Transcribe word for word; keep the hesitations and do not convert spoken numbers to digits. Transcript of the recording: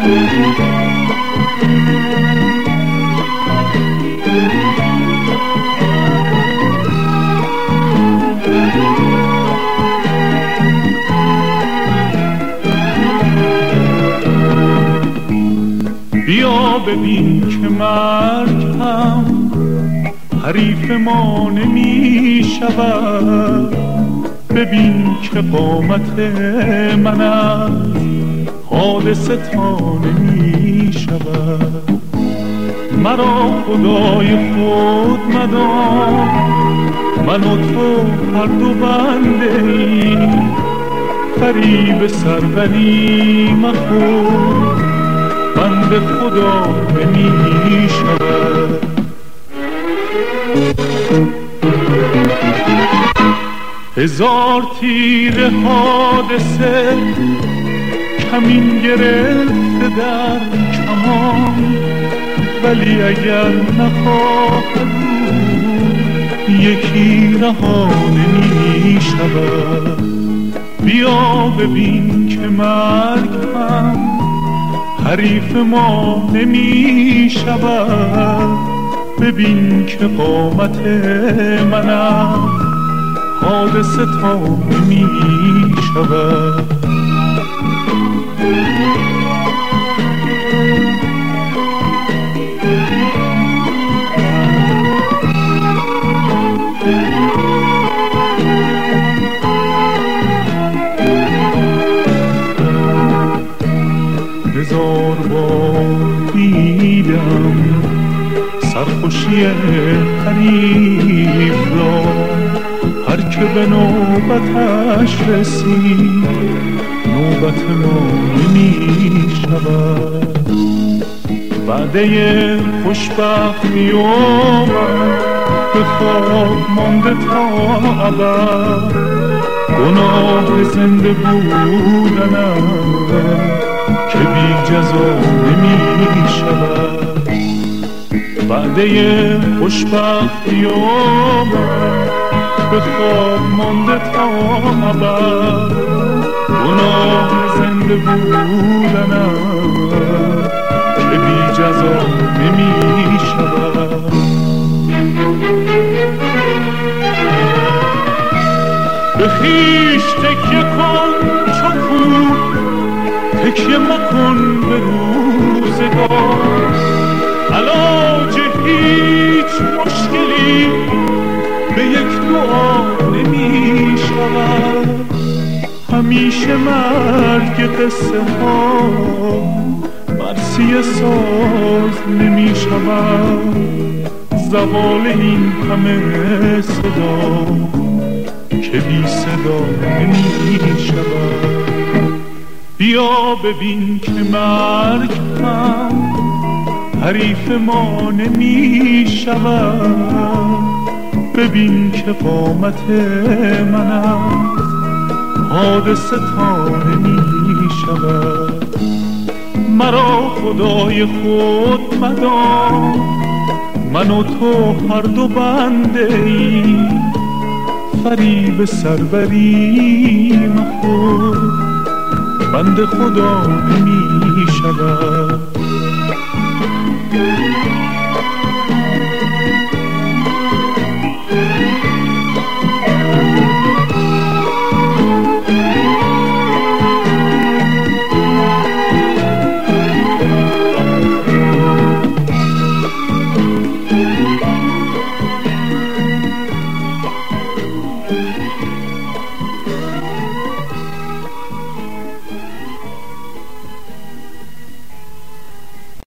بیا ببین که مرگ هم حریف ما نمی شود، ببین که قامت من از حادثه تا نمی شود. مرا خدای خود مدان، من و تو هر دو بنده ای، فریب سربری مخور، بند خدا نمی شود. هزار تیر حادثه کمین گرفته در کمان، ولی اگر نخواهد یکی رها نمی شود. بیا ببین که مرگ هم حریف ما نمی شود، ببین که قامت من از حادثه تا نمی شود. هزار بار دیدم سرخوشی حریف را، هر که به نوبتش رسید نوبت ما نمی شود. وعده خوشبختی آمد به خواب مانده تا ابد، گناه زنده بودنم که بی جزا نمی شود. وعده خوشبختی آمد به خواب مانده تا ابد، گناه زنده بودنم که بی جزا نمی شود. به خویش تکیه کن چو کوه، تکیه مکن به روزگار، علاج هیچ مشکلی به یک دعا نمی شود. همیشه مرگ قصه ها مرثیه ساز نمی شود. زوال این همه صدا که بی صدا نمی شود. بیا ببین که مرگ هم حریف ما نمی شود، ببین که قامت منم حادثه تا نمی شود. مرا خدای خود مدان، من و تو هر دو بنده ای، فریب سربری مخور، بند خدا نمی شود.